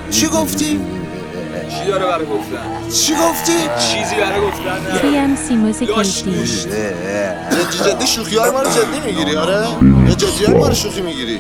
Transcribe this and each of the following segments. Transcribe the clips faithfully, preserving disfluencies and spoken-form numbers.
چی گفتی؟ چی داره برای گفتن؟ چی گفتی؟ چیزی برای گفتن؟ سی ام سی موزیک جدی جدی شوخی های ما رو جدی میگیری آره؟ یا جدی های ما رو شوخی میگیری؟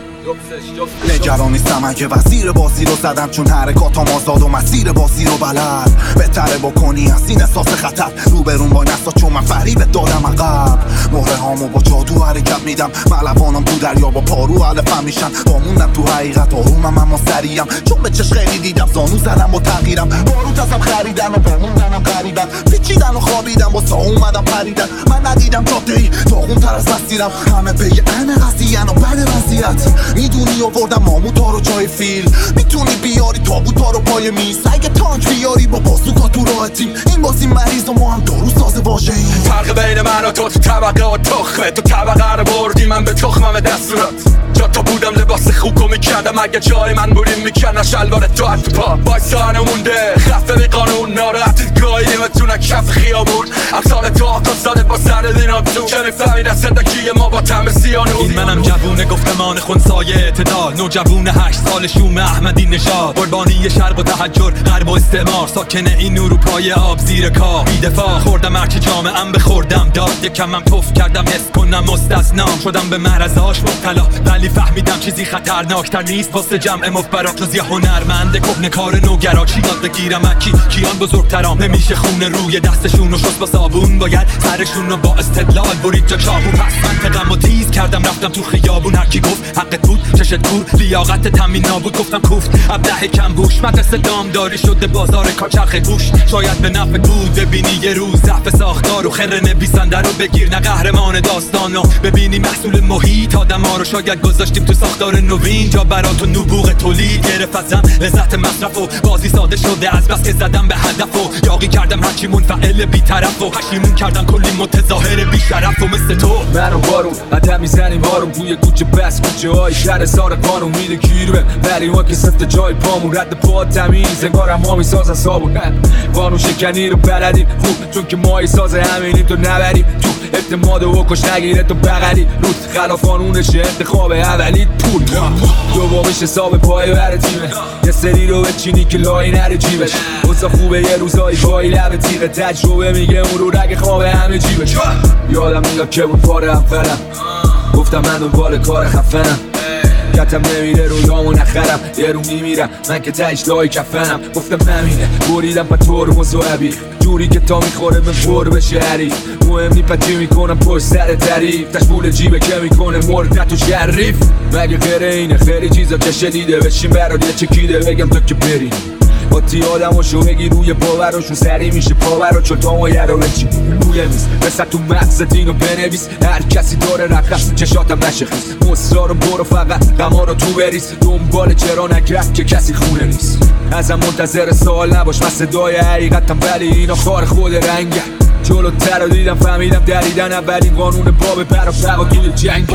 نگران نیستم اگه وزیر بازی رو زدم، چون حرکاتم آزاد و مسیر بازی رو بلد. بهتره بکنی از این احساس خطر روبرون با نسا، چون من فریبت دادم عقب. مهره هامو با جادو حرکت میدم، ملوانم تو دریا با پارو علفم میشن. باموندم تو حقیقت آرومم اما سریعم، چون به چشم خیلی دیدم زانو زدم با تغییرم. باروت ازم خریدن و باموندنم غریبن، پیچیدن و خوابیدم واسه اومدم پریدن. من ندیدم جاده ای داغون تر از مسیرم، همه پی عین قضیه و بد وضعیت. میدونی آوردم ماموتا رو جای فیل، میتونی بیاری تابوتا رو پای میز. اگه تانک بیاری با بازوکا تو راحتیم، این بازی مریض و ما هم دارو ساز واژه‌ای. فرق بین من و تو تو طبقه و تخمه، تو طبقه رو بردی من به تخمم دستورات. جا تا بودم لباس خوکو میکردم، اگه جای من بودیم میکنن شلوار تو حد پا. بایستانه مونده خفه بی قانون، ناراحتت گاهی نمیتونه کف خیابون. امثال تو آقا زاده با سر دینام تو، که میفهمید از زندگی ما با تم سیانون. این منم جوونه گفتمان خونسای اعتدال، نو جوونه هشت سال شوم احمدی نژاد. قربانی شرق و تحجر غرب و استعمار، ساکن این اروپای آب زیر کاه. بی دفاع خوردم هرچی جامعه‌ام بخوردم داد، یکمم توف کردم حس کنم مستثنا شدم به معرضهاش مبتلا. ولی فهمیدم چیزی خطرناکتر نیست واسه جمع مفبرات جز یه هنرمند کهنه کار نوگرا. چی یاد بگیرم اکی کیان بزرگترام، نمیشه خونه روی دستشون و شست با صابون، باید سرشون رو با استدلال برید تا چاقو. پس منطقم و تیز کردم رفتم تو خیابون، هرکی گفت حقت بود چشت کور لیاقت تامین نابود. گفتم کوفت ابله کم بوش، مدرسه دامداری شده بازار کاچرخ گوش. شاید به نفع بود ببینی یه روز ضعف ساختار و خر نویسنده رو بگیر، نه قهرمان داستانو ببینی محصول محیط آدما رو. شاید گذاشتیم تو ساختار نوین جا برات و نبوغ تولید گرفت ازم لذت مصرف و بازی ساده شده از بس که زدم به هدف و یاقی کردم هرچی منفعل بی‌طرف و پشیمون کردم کلی متظاهر بی‌شرف. و مثل تو منو بارون قدم میزنیم بارون توی کوچه بس کوچه های شهر سار قانون. میده گیر به ولی ما که سفت جای پامون، رد پا تمیز انگارم ما میساز از صابون. قانون شکنی رو بلدیم خوب، چون که ما ساز همینیم تو نبریم تو. اعتماد و کش نگیره تو بغلی رود، خلاف قانونش انتخاب اولی پول. دومیش حساب پای بر تیمه، یه سری رو بچینی که لای نره جیبش. اوضاع خوبه یه روزایی پای لب تیغه، تجربه میگه اون رو رگ خواب همه جیبش. یادم میاد که بود پاره اولم، گفتم من دنبال کار خفنم. کتم نمیره رویامو نخرم، یه رو میمیرم من که تهش لای کفنم. گفتم نمینه بریدم پا طور مصاحبی، جوری که تا میخوره من پر بشه حریف. مهم نی پتی میکنم پشت سر تعریف، تشبول جیبه که میکنه مردت و شریف. مگه غیر اینه خیلی چیزا که شدیده، بشین برات یه چکیده بگم تو که بریم. با تی آدم و شو بگی روی باوراشون سری میشه پاور و چون تا ما یه رو بچی روی میز بسد تو مغزت اینو بنویس. هر کسی داره رقص چشاتم نشه خیست، مصرا رو برو فقط غما رو تو بریز. دنبال چرا نگرد که کسی خونه نیست، ازم منتظر سوال نباش من صدای حقیقتم، ولی اینا خار خود رنگه. جلوتر رو دیدم فهمیدم دریدن اولین قانون باب پر و فقاطیل جنگه.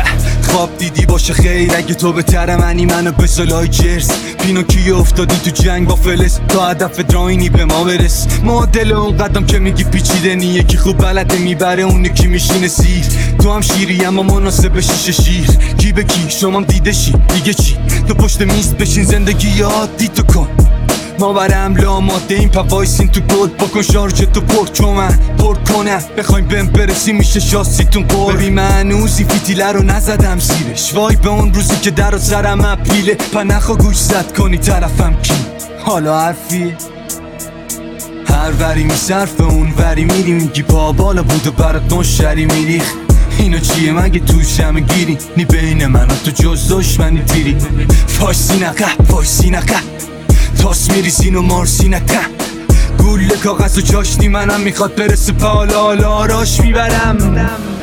خواب دیدی باشه خیر اگه تو بهتر منی، منو به سلای جرس پینوکیو افتادی تو جنگ با فلس، تا هدف دراینی به ما برس. معادل اون قدم که میگی پیچیده نیه، کی خوب بلده میبره اون کی میشینه سیر. تو هم شیری اما مناسب شیشه شیر، کی به کی شما دیده شی دیگه چی. تو پشت میز بشین زندگی عادی تو کن، ما برم لاماده این پا وایسین تو گل. بکن شارژ تو پر چون من پر کنم، بخوایم بهم برسی میشه شاستیتون پر. ببین من هنوزی فیتیله رو نزدم زیرش، وای به اون روزی که در و سرم اپیله. پا نخوا گوش زد کنی طرفم کی حالا حرفیه. هر وری میصرف اون وری میری، میگی پا بالا بود و برات مشتری میریخ. اینو چیه مگه توش همه گیری، نی بین من و تو جز دشمنی تیری. فایسی نقه فایسی نقه تاس میریزین و مارسی نکن، گوله کاغذ و چاشنی منم میخواد برسه پا، حالا حالا آراش میبرم.